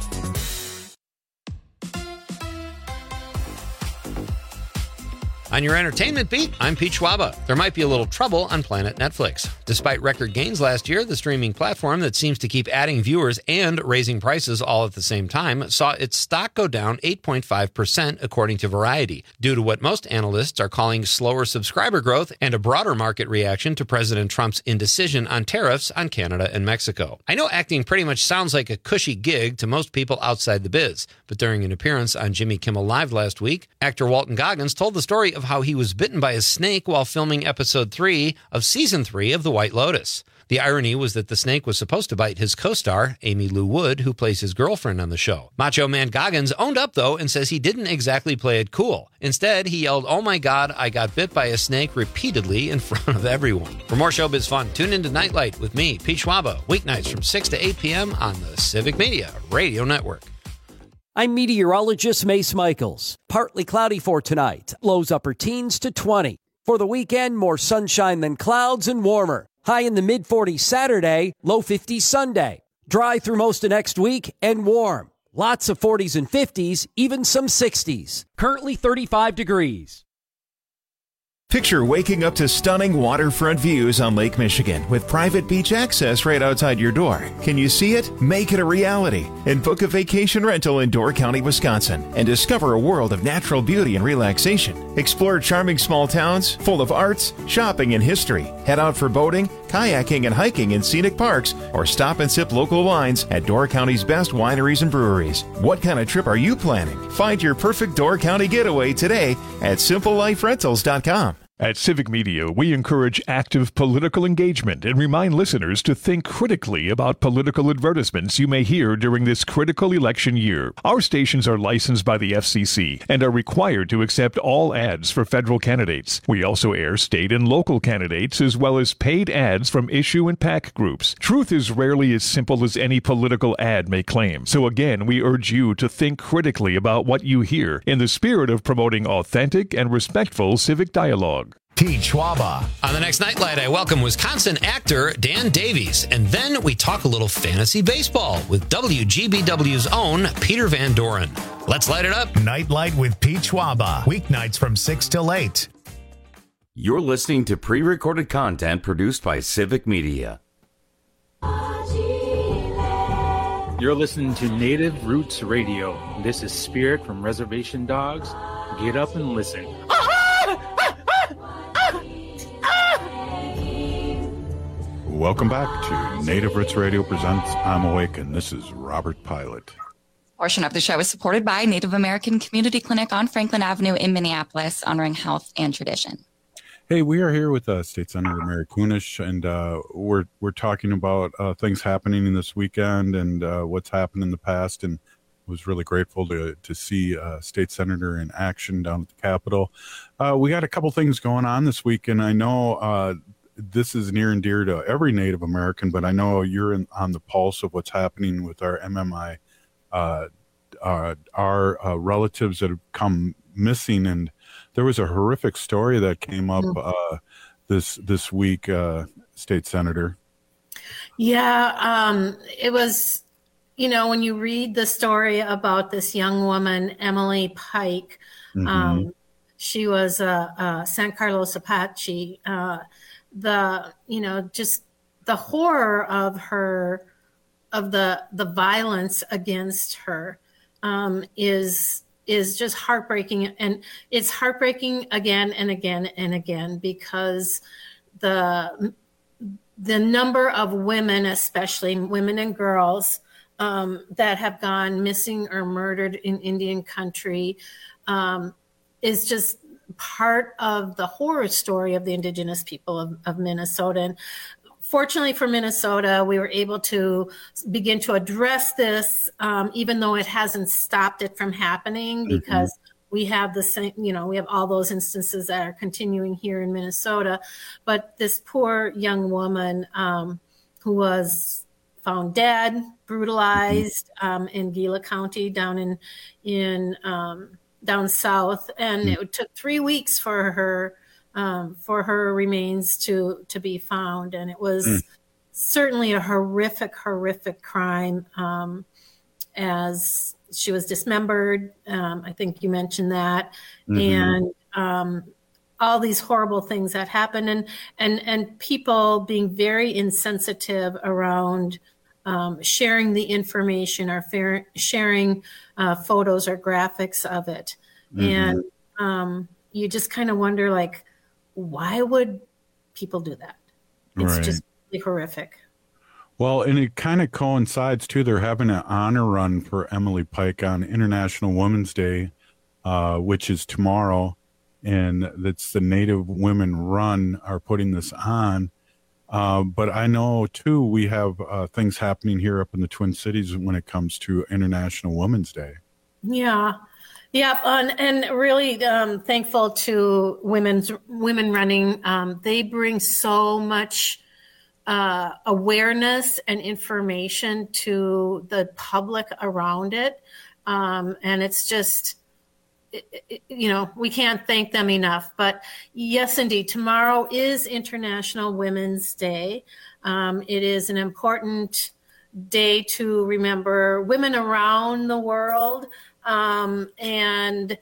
On your entertainment beat, I'm Pete Schwaba. There might be a little trouble on Planet Netflix. Despite record gains last year, the streaming platform that seems to keep adding viewers and raising prices all at the same time saw its stock go down 8.5%, according to Variety, due to what most analysts are calling slower subscriber growth and a broader market reaction to President Trump's indecision on tariffs on Canada and Mexico. I know acting pretty much sounds like a cushy gig to most people outside the biz, but during an appearance on Jimmy Kimmel Live last week, actor Walton Goggins told the story of how he was bitten by a snake while filming episode 3 of season 3 of The White Lotus. The irony was that the snake was supposed to bite his co-star, Amy Lou Wood, who plays his girlfriend on the show. Macho Man Goggins owned up, though, and says he didn't exactly play it cool. Instead, he yelled, "Oh my God, I got bit by a snake," repeatedly in front of everyone. For more showbiz fun, tune into Nightlight with me, Pete Schwaba, weeknights from 6 to 8 p.m. on the Civic Media Radio Network. I'm meteorologist Mace Michaels. Partly cloudy for tonight. Lows upper teens to 20. For the weekend, more sunshine than clouds and warmer. High in the mid-40s Saturday, low 50s Sunday. Dry through most of next week and warm. Lots of 40s and 50s, even some 60s. Currently 35 degrees. Picture waking up to stunning waterfront views on Lake Michigan with private beach access right outside your door. Can you see it? Make it a reality and book a vacation rental in Door County, Wisconsin, and discover a world of natural beauty and relaxation. Explore charming small towns full of arts, shopping, and history. Head out for boating, kayaking, and hiking in scenic parks, or stop and sip local wines at Door County's best wineries and breweries. What kind of trip are you planning? Find your perfect Door County getaway today at simpleliferentals.com. At Civic Media, we encourage active political engagement and remind listeners to think critically about political advertisements you may hear during this critical election year. Our stations are licensed by the FCC and are required to accept all ads for federal candidates. We also air state and local candidates as well as paid ads from issue and PAC groups. Truth is rarely as simple as any political ad may claim. So again, we urge you to think critically about what you hear in the spirit of promoting authentic and respectful civic dialogue. Pete Schwaba. On the next Nightlight, I welcome Wisconsin actor Dan Davies. And then we talk a little fantasy baseball with WGBW's own Peter Van Doren. Let's light it up. Nightlight with Pete Schwaba. Weeknights from 6 till 8. You're listening to pre-recorded content produced by Civic Media. You're listening to Native Roots Radio. This is Spirit from Reservation Dogs. Get up and listen. Welcome back to Native Roots Radio presents I'm Awake, and this is Robert Pilot. Portion of the show is supported by Native American Community Clinic on Franklin Avenue in Minneapolis, honoring health and tradition. Hey, we are here with State Senator Mary Kunesh, and we're talking about things happening this weekend and what's happened in the past, and was really grateful to see State Senator in action down at the Capitol. We got a couple things going on this week, and I know this is near and dear to every Native American, but I know you're on the pulse of what's happening with our MMI, our relatives that have come missing. And there was a horrific story that came up this week, State Senator. Yeah, it was, when you read the story about this young woman, Emily Pike, she was San Carlos Apache. Just the horror of her, of the violence against her, is just heartbreaking. And it's heartbreaking again and again and again, because the number of women, especially women and girls, that have gone missing or murdered in Indian country, is just part of the horror story of the Indigenous people of Minnesota. And fortunately for Minnesota, we were able to begin to address this, even though it hasn't stopped it from happening, because we have the same, we have all those instances that are continuing here in Minnesota. But this poor young woman who was found dead, brutalized in Gila County down down south, and it took 3 weeks for her remains to be found, and it was certainly a horrific crime, as she was dismembered. I think you mentioned that, and all these horrible things that happened, and people being very insensitive around sharing the information or sharing photos or graphics of it. And you just kind of wonder, like, why would people do that? It's just really horrific. Well, and it kind of coincides, too. They're having an honor run for Emily Pike on International Women's Day, which is tomorrow. And that's the Native Women Run are putting this on. But I know, too, we have things happening here up in the Twin Cities when it comes to International Women's Day. Yeah, and really thankful to women running. They bring so much awareness and information to the public around it. And it's just, we can't thank them enough. But yes, indeed, tomorrow is International Women's Day. It is an important day to remember women around the world, and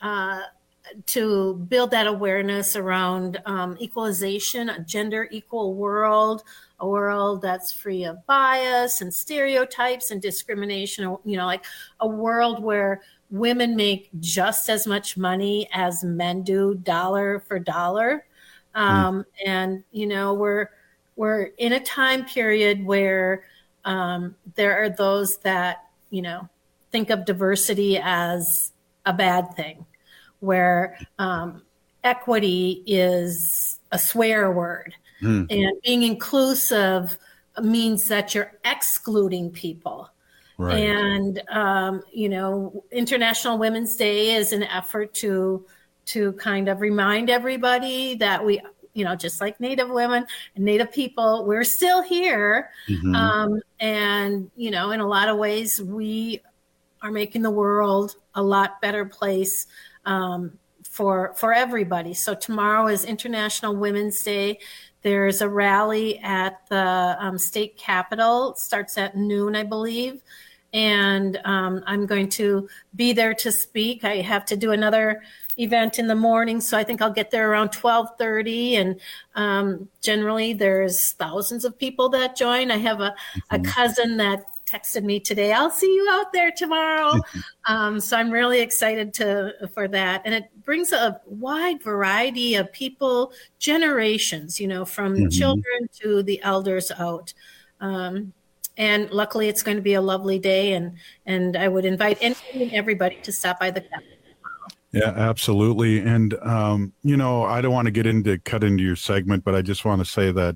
to build that awareness around equalization, a gender equal world, a world that's free of bias and stereotypes and discrimination, like a world where women make just as much money as men do, dollar for dollar. And, we're in a time period where there are those that, think of diversity as a bad thing, where equity is a swear word. And being inclusive means that you're excluding people. Right. And, International Women's Day is an effort to kind of remind everybody that we, just like Native women and Native people, we're still here. And, in a lot of ways, we are making the world a lot better place for everybody. So tomorrow is International Women's Day. There's a rally at the state capitol. It starts at noon, I believe. And I'm going to be there to speak. I have to do another event in the morning, so I think I'll get there around 12:30. And generally, there's thousands of people that join. I have a cousin that texted me today, I'll see you out there tomorrow. So I'm really excited for that. And it brings a wide variety of people, generations, from children to the elders out. And luckily it's going to be a lovely day. And I would invite everybody to stop by the Capitol. Yeah, absolutely. And, I don't want to cut into your segment, but I just want to say that,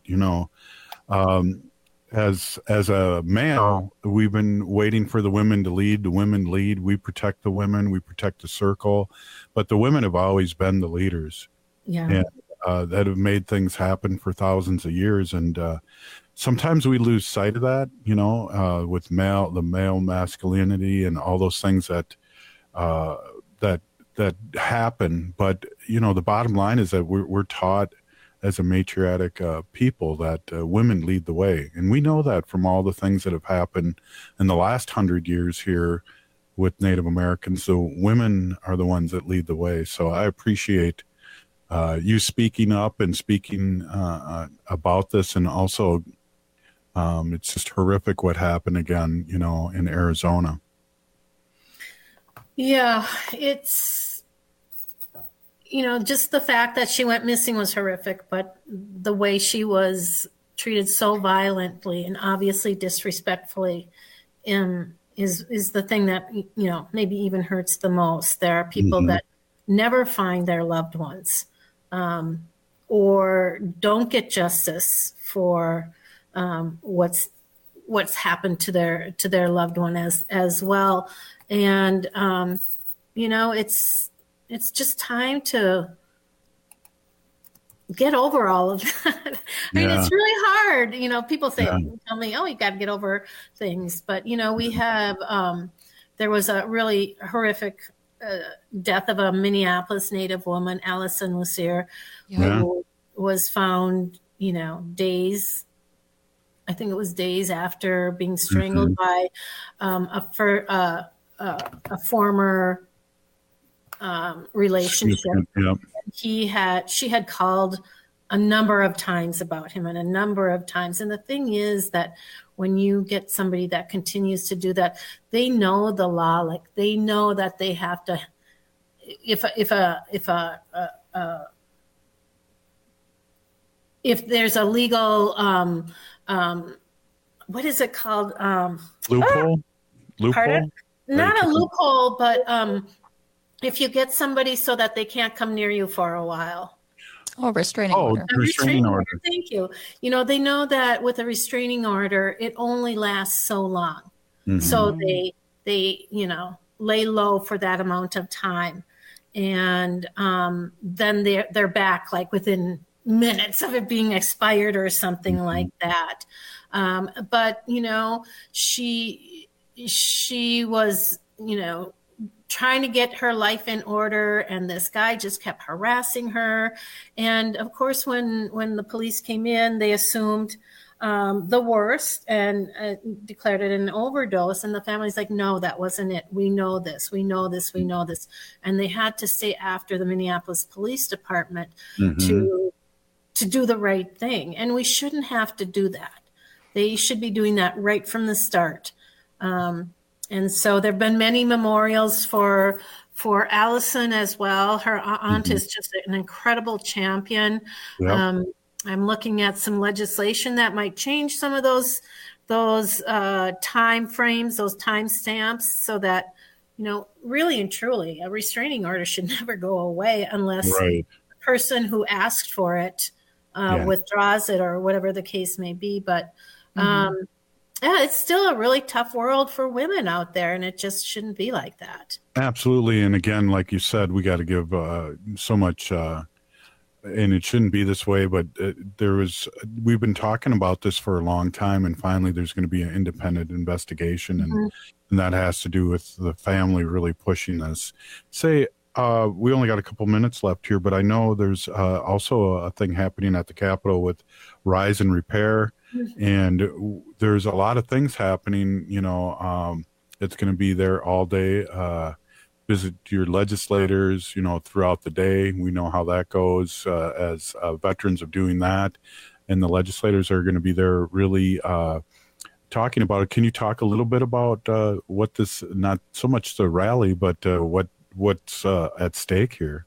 as a male, we've been waiting for the women to lead. The women lead. We protect the women. We protect the circle. But the women have always been the leaders. Yeah. And that have made things happen for thousands of years. And sometimes we lose sight of that, with the male masculinity and all those things that happen. But, the bottom line is that we're taught as a matriarchic people that women lead the way. And we know that from all the things that have happened in the last 100 years here with Native Americans. So women are the ones that lead the way. So I appreciate you speaking up and speaking about this. And also, it's just horrific what happened again, in Arizona. Yeah, it's... just the fact that she went missing was horrific, but the way she was treated so violently and obviously disrespectfully is the thing that, maybe even hurts the most. There are people that never find their loved ones or don't get justice for what's happened to their loved one as well. And, it's just time to get over all of that. I mean, it's really hard. People tell me, oh, you got to get over things. But, we have, there was a really horrific death of a Minneapolis Native woman, Allison Lucier, who was found, days after being strangled by a former relationship. She had called a number of times about him and a number of times. And the thing is that when you get somebody that continues to do that, they know the law, like they know that they have to, if there's a legal, what is it called? Loophole? Not a loophole, but, if you get somebody so that they can't come near you for a while. Oh, restraining order. Restraining order. Thank you. They know that with a restraining order, it only lasts so long. So they lay low for that amount of time. And then they're back like within minutes of it being expired or something like that. But, she was, trying to get her life in order, and this guy just kept harassing her. And of course, when the police came in, they assumed the worst and declared it an overdose. And the family's like, no, that wasn't it. We know this. And they had to stay after the Minneapolis Police Department to do the right thing. And we shouldn't have to do that. They should be doing that right from the start. And so there have been many memorials for Allison as well. Her aunt is just an incredible champion. Yep. I'm looking at some legislation that might change some of those time frames, those time stamps, so that, really and truly, a restraining order should never go away unless the person who asked for it withdraws it or whatever the case may be. But it's still a really tough world for women out there, and it just shouldn't be like that. Absolutely. And again, like you said, we got to give so much, and it shouldn't be this way, but we've been talking about this for a long time, and finally there's going to be an independent investigation, and that has to do with the family really pushing this. We only got a couple minutes left here, but I know there's also a thing happening at the Capitol with Rise and Repair, and there's a lot of things happening. It's going to be there all day. Visit your legislators, throughout the day. We know how that goes as veterans of doing that, and the legislators are going to be there really talking about it. Can you talk a little bit about what this, not so much the rally, but what's at stake here?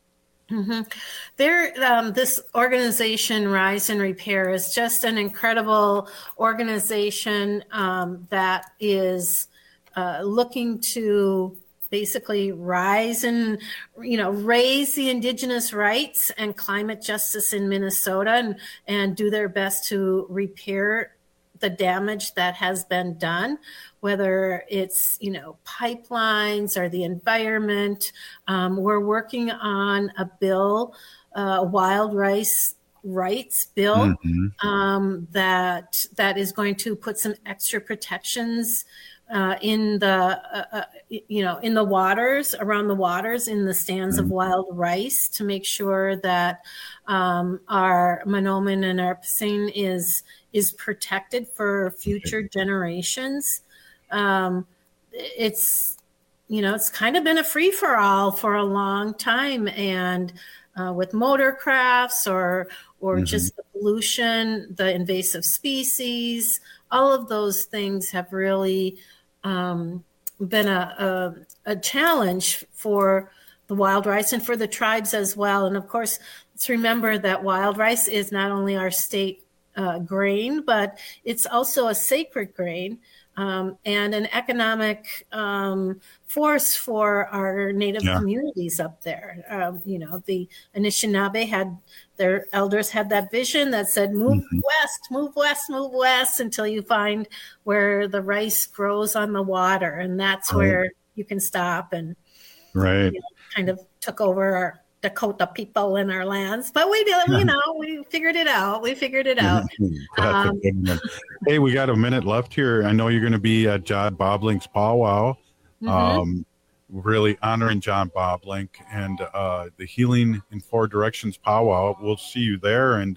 This organization, Rise and Repair, is just an incredible organization that is looking to basically rise and, raise the indigenous rights and climate justice in Minnesota and do their best to repair the damage that has been done, whether it's, pipelines or the environment. We're working on a bill, wild rice rights bill, that is going to put some extra protections in the waters, around the waters, in the stands of wild rice, to make sure that our Mahnomen and our Pising is protected for future generations. It's kind of been a free for all for a long time, and with motor crafts or just the pollution, the invasive species, all of those things have really been a challenge for the wild rice and for the tribes as well. And of course, let's remember that wild rice is not only our state grain, but it's also a sacred grain and an economic force for our Native communities up there. The Anishinaabe their elders had that vision that said, move west, move west, move west, until you find where the rice grows on the water. And that's where you can stop. And kind of took over our Dakota people in our lands. But we did, we figured it out. Hey, we got a minute left here. I know you're going to be at John Boblink's powwow. Really honoring John Boblink and the Healing in Four Directions powwow. We'll see you there. And,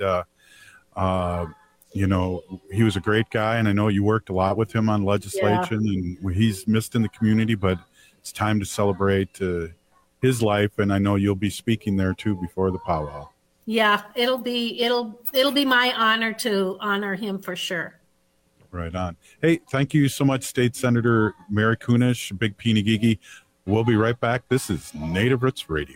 he was a great guy, and I know you worked a lot with him on legislation, and he's missed in the community, but it's time to celebrate his life. And I know you'll be speaking there too before the powwow. Yeah, it'll be my honor to honor him for sure. Right on. Hey, thank you so much, State Senator Mary Kunesh, Big Peenagigi. We'll be right back. This is Native Roots Radio.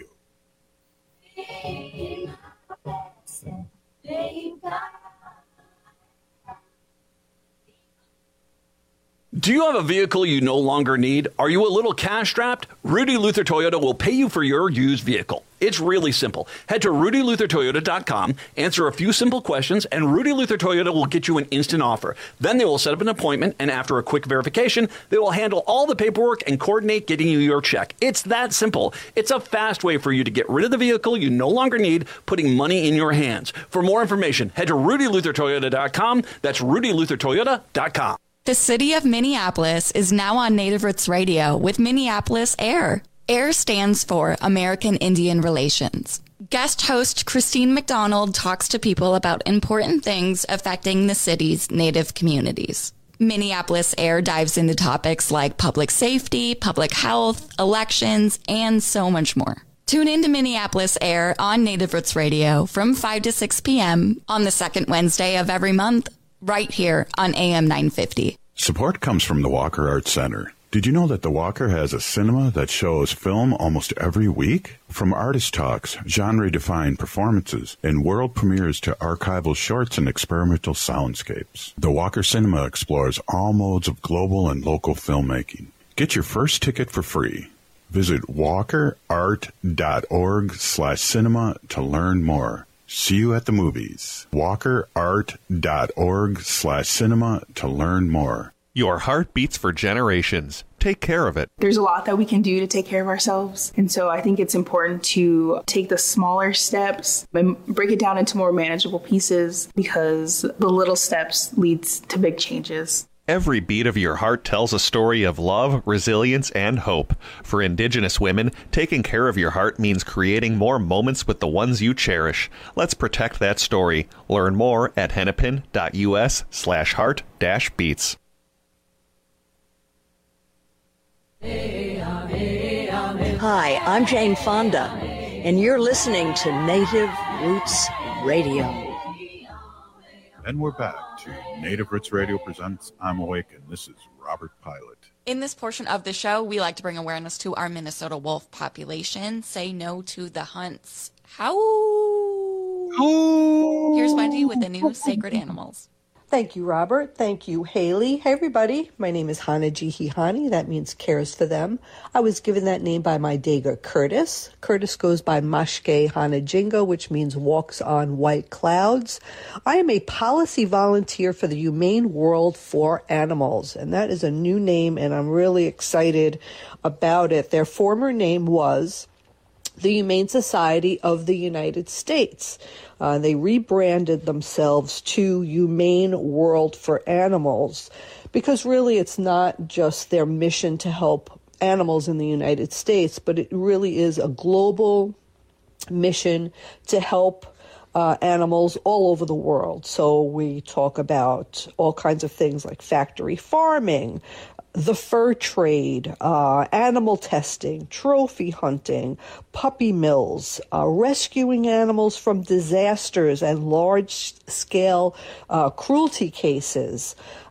Do you have a vehicle you no longer need? Are you a little cash strapped? Rudy Luther Toyota will pay you for your used vehicle. It's really simple. Head to RudyLutherToyota.com, answer a few simple questions, and Rudy Luther Toyota will get you an instant offer. Then they will set up an appointment, and after a quick verification, they will handle all the paperwork and coordinate getting you your check. It's that simple. It's a fast way for you to get rid of the vehicle you no longer need, putting money in your hands. For more information, head to RudyLutherToyota.com. That's RudyLutherToyota.com. The city of Minneapolis is now on Native Roots Radio with Minneapolis AIR. AIR stands for American Indian Relations. Guest host Christine McDonald talks to people about important things affecting the city's Native communities. Minneapolis AIR dives into topics like public safety, public health, elections, and so much more. Tune in to Minneapolis AIR on Native Roots Radio from 5 to 6 p.m. on the second Wednesday of every month, right here on AM 950. Support comes from the Walker Arts Center. Did you know that the Walker has a cinema that shows film almost every week? From artist talks, genre-defined performances, and world premieres to archival shorts and experimental soundscapes, the Walker Cinema explores all modes of global and local filmmaking. Get your first ticket for free. Visit walkerart.org/cinema to learn more. See you at the movies. walkerart.org/cinema to learn more. Your heart beats for generations. Take care of it. There's a lot that we can do to take care of ourselves. And so I think it's important to take the smaller steps and break it down into more manageable pieces, because the little steps leads to big changes. Every beat of your heart tells a story of love, resilience, and hope. For Indigenous women, taking care of your heart means creating more moments with the ones you cherish. Let's protect that story. Learn more at hennepin.us/heart-beats. Hi, I'm Jane Fonda, and you're listening to Native Roots Radio. And we're back to Native Roots Radio presents I'm Awake, and this is Robert Pilot. In this portion of the show, we like to bring awareness to our Minnesota wolf population. Say no to the hunts. How? Here's Wendy with the new Sacred Animals. Thank you, Robert. Thank you, Haley. Hey, everybody. My name is Hanaji. That means cares for them. I was given that name by my Daga, Curtis. Curtis goes by Mashke Hanajingo, which means walks on white clouds. I am a policy volunteer for the Humane World for Animals, and that is a new name, and I'm really excited about it. Their former name was the Humane Society of the United States. They rebranded themselves to Humane World for Animals because really it's not just their mission to help animals in the United States, but it really is a global mission to help animals all over the world. So we talk about all kinds of things like factory farming, the fur trade, animal testing, trophy hunting, puppy mills, rescuing animals from disasters and large-scale cruelty cases.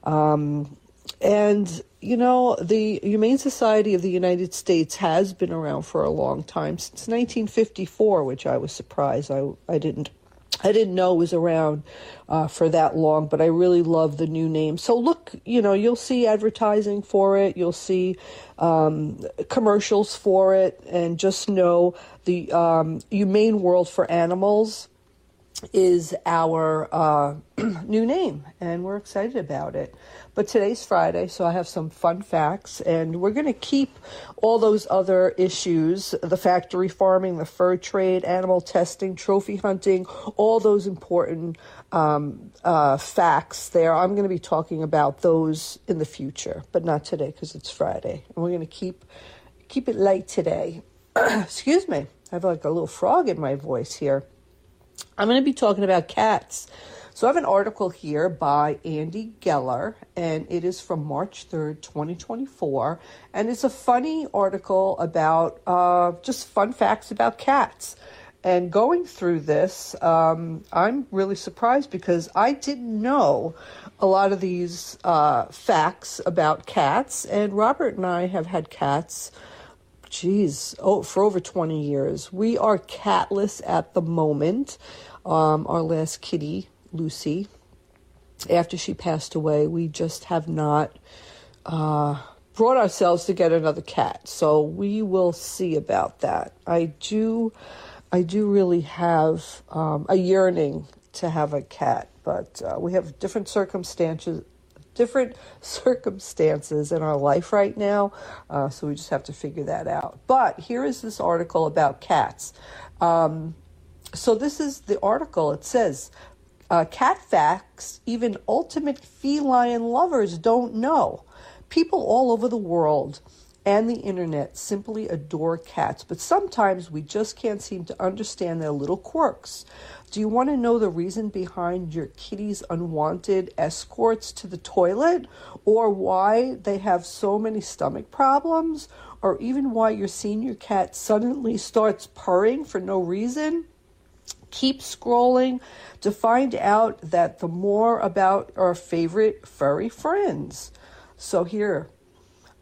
And, you know, the Humane Society of the United States has been around for a long time, since 1954, which I was surprised. I didn't know it was around for that long, but I really love the new name. So look, you know, you'll see advertising for it. You'll see commercials for it. And just know the Humane World for Animals is our new name, and we're excited about it. But today's Friday, so I have some fun facts, and we're going to keep all those other issues, the factory farming, the fur trade, animal testing, trophy hunting, all those important facts there. I'm going to be talking about those in the future, but not today because it's Friday. And we're going to keep it light today. Excuse me. I have like a little frog in my voice here. I'm going to be talking about cats. So I have an article here by Andy Geller, and it is from March 3rd, 2024. And it's a funny article about just fun facts about cats. And going through this, I'm really surprised because I didn't know a lot of these facts about cats. And Robert and I have had cats for over 20 years. We are catless at the moment. Our last kitty, Lucy, after she passed away, we just have not brought ourselves to get another cat. So we will see about that. I do really have a yearning to have a cat, but we have different circumstances in our life right now, so we just have to figure that out. But here is this article about cats. So this is the article. It says, cat facts even ultimate feline lovers don't know. People all over the world and the internet simply adore cats, but sometimes we just can't seem to understand their little quirks. Do you want to know the reason behind your kitty's unwanted escorts to the toilet, or why they have so many stomach problems, or even why your senior cat suddenly starts purring for no reason? Keep scrolling to find out that the more about our favorite furry friends. So here,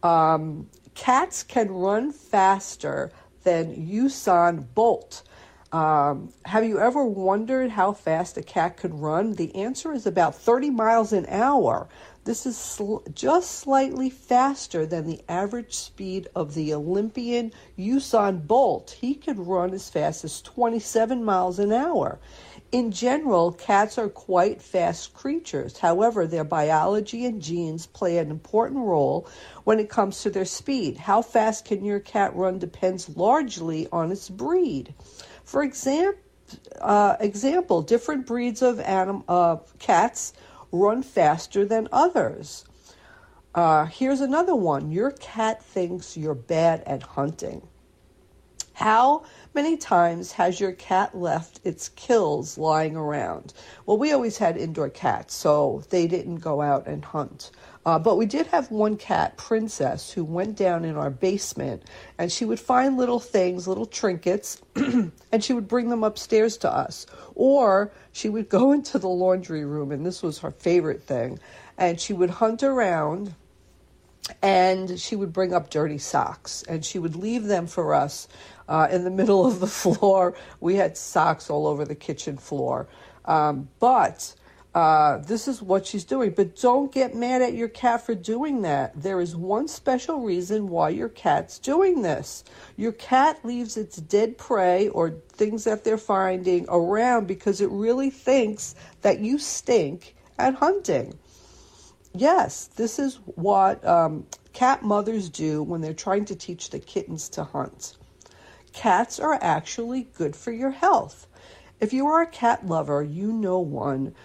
cats can run faster than Usain Bolt. Have you ever wondered how fast a cat could run? The answer is about 30 miles an hour. This is just slightly faster than the average speed of the Olympian Usain Bolt. He could run as fast as 27 miles an hour. In general, cats are quite fast creatures. However, their biology and genes play an important role when it comes to their speed. How fast can your cat run depends largely on its breed. For example, different breeds of cats run faster than others. Here's another one. Your cat thinks you're bad at hunting. How many times has your cat left its kills lying around? Well, we always had indoor cats, so they didn't go out and hunt. But we did have one cat, Princess, who went down in our basement, and she would find little things, little trinkets, and she would bring them upstairs to us. Or she would go into the laundry room, and this was her favorite thing, and she would hunt around, and she would bring up dirty socks, and she would leave them for us in the middle of the floor. We had socks all over the kitchen floor. But this is what she's doing. But don't get mad at your cat for doing that. There is one special reason why your cat's doing this. Your cat leaves its dead prey or things that they're finding around because it really thinks that you stink at hunting. Yes, this is what cat mothers do when they're trying to teach the kittens to hunt. Cats are actually good for your health. If you are a cat lover, you know one,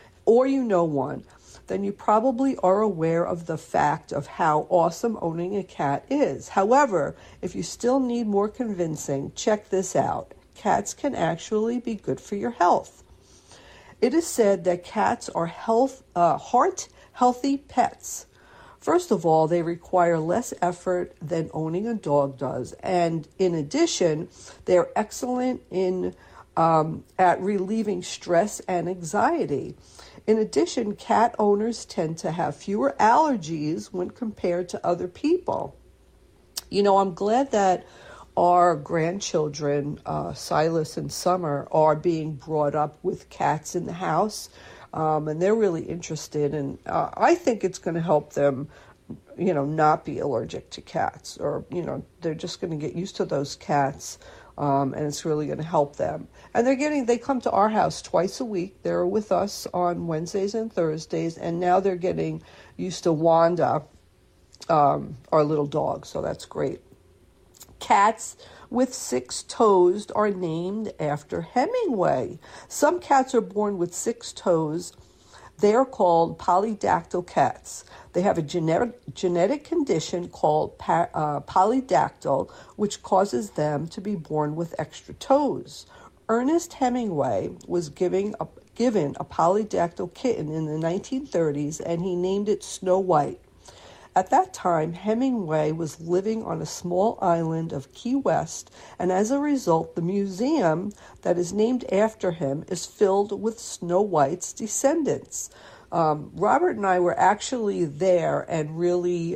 then you probably are aware of the fact of how awesome owning a cat is. However, if you still need more convincing, check this out. Cats can actually be good for your health. It is said that cats are heart-healthy pets. First of all, they require less effort than owning a dog does. And in addition, they're excellent at relieving stress and anxiety. In addition, cat owners tend to have fewer allergies when compared to other people. You know, I'm glad that our grandchildren, Silas and Summer, are being brought up with cats in the house. And they're really interested, and I think it's going to help them, not be allergic to cats, or, they're just going to get used to those cats, and it's really going to help them. And they come to our house twice a week. They're with us on Wednesdays and Thursdays, and now they're getting used to Wanda, our little dog, so that's great. Cats with 6 toes are named after Hemingway. Some cats are born with 6 toes. They are called polydactyl cats. They have a genetic condition called polydactyl, which causes them to be born with extra toes. Ernest Hemingway was given a polydactyl kitten in the 1930s, and he named it Snow White. At that time, Hemingway was living on a small island of Key West, and as a result, the museum that is named after him is filled with Snow White's descendants. Robert and I were actually there, and really,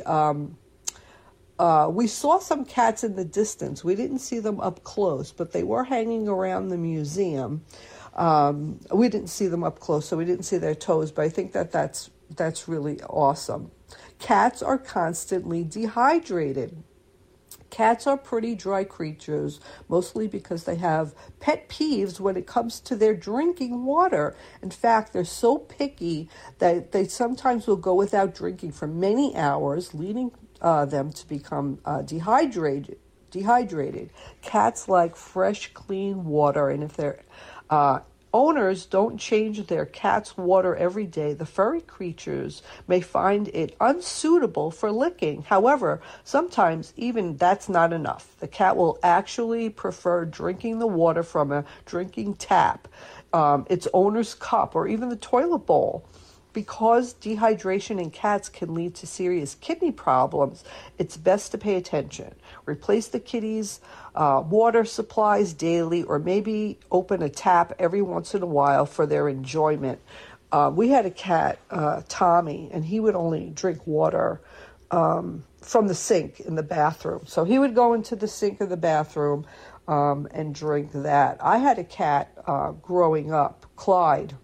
we saw some cats in the distance. We didn't see them up close, but they were hanging around the museum. We didn't see them up close, so we didn't see their toes, but I think that's really awesome. Cats are constantly dehydrated. Cats are pretty dry creatures, mostly because they have pet peeves when it comes to their drinking water. In fact, they're so picky that they sometimes will go without drinking for many hours, leading them to become dehydrated. Cats like fresh, clean water, and if their owners don't change their cat's water every day, the furry creatures may find it unsuitable for licking. However, sometimes even that's not enough. The cat will actually prefer drinking the water from a drinking tap, its owner's cup, or even the toilet bowl. Because dehydration in cats can lead to serious kidney problems, it's best to pay attention. Replace the kitty's water supplies daily, or maybe open a tap every once in a while for their enjoyment. We had a cat, Tommy, and he would only drink water from the sink in the bathroom. So he would go into the sink of the bathroom, and drink that. I had a cat growing up, Clyde.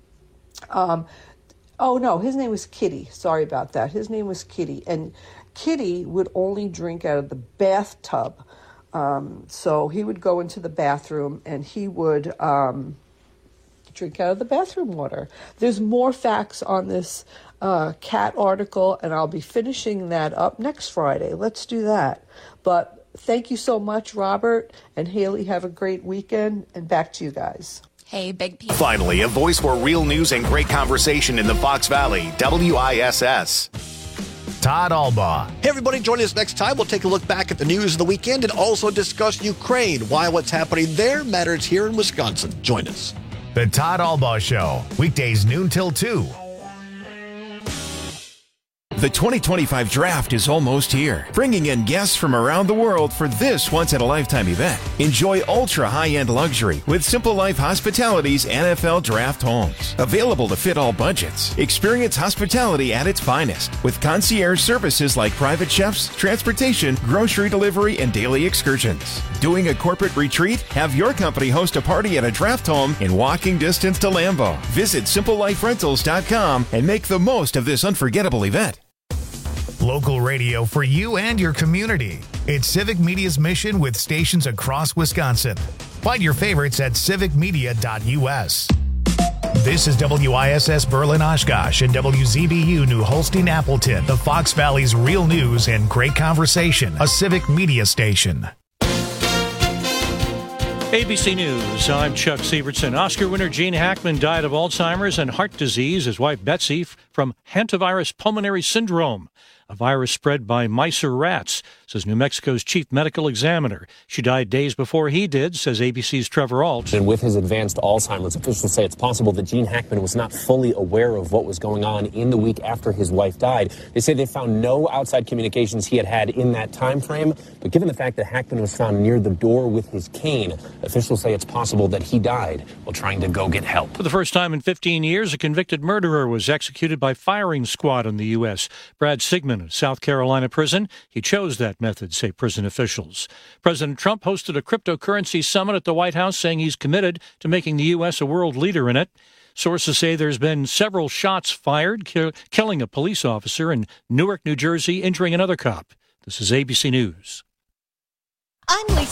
Oh, no, his name was Kitty. Sorry about that. His name was Kitty. And Kitty would only drink out of the bathtub. So he would go into the bathroom and he would drink out of the bathroom water. There's more facts on this cat article, and I'll be finishing that up next Friday. Let's do that. But thank you so much, Robert and Haley. Have a great weekend, and back to you guys. Hey, Big P. Finally, a voice for real news and great conversation in the Fox Valley, WISS. Todd Albaugh. Hey, everybody, join us next time. We'll take a look back at the news of the weekend and also discuss Ukraine, why what's happening there matters here in Wisconsin. Join us. The Todd Albaugh Show, weekdays noon till 2. The 2025 draft is almost here, bringing in guests from around the world for this once-in-a-lifetime event. Enjoy ultra-high-end luxury with Simple Life Hospitality's NFL Draft Homes. Available to fit all budgets. Experience hospitality at its finest with concierge services like private chefs, transportation, grocery delivery, and daily excursions. Doing a corporate retreat? Have your company host a party at a draft home in walking distance to Lambeau. Visit SimpleLifeRentals.com and make the most of this unforgettable event. Local radio for you and your community. It's Civic Media's mission with stations across Wisconsin. Find your favorites at civicmedia.us. This is WISS Berlin Oshkosh and WZBU New Holstein Appleton, the Fox Valley's real news and great conversation, a Civic Media station. ABC News, I'm Chuck Sievertson. Oscar winner Gene Hackman died of Alzheimer's and heart disease. His wife Betsy from hantavirus pulmonary syndrome, a virus spread by mice or rats, says New Mexico's chief medical examiner. She died days before he did, says ABC's Trevor Alt. And with his advanced Alzheimer's, officials say it's possible that Gene Hackman was not fully aware of what was going on in the week after his wife died. They say they found no outside communications he had in that time frame, but given the fact that Hackman was found near the door with his cane, officials say it's possible that he died while trying to go get help. For the first time in 15 years, a convicted murderer was executed by firing squad in the U.S. Brad Sigmund of South Carolina prison. He chose that method, say prison officials. President Trump hosted a cryptocurrency summit at the White House, saying he's committed to making the U.S. a world leader in it. Sources say there's been several shots fired, killing a police officer in Newark, New Jersey, injuring another cop. This is ABC News. I'm Lisa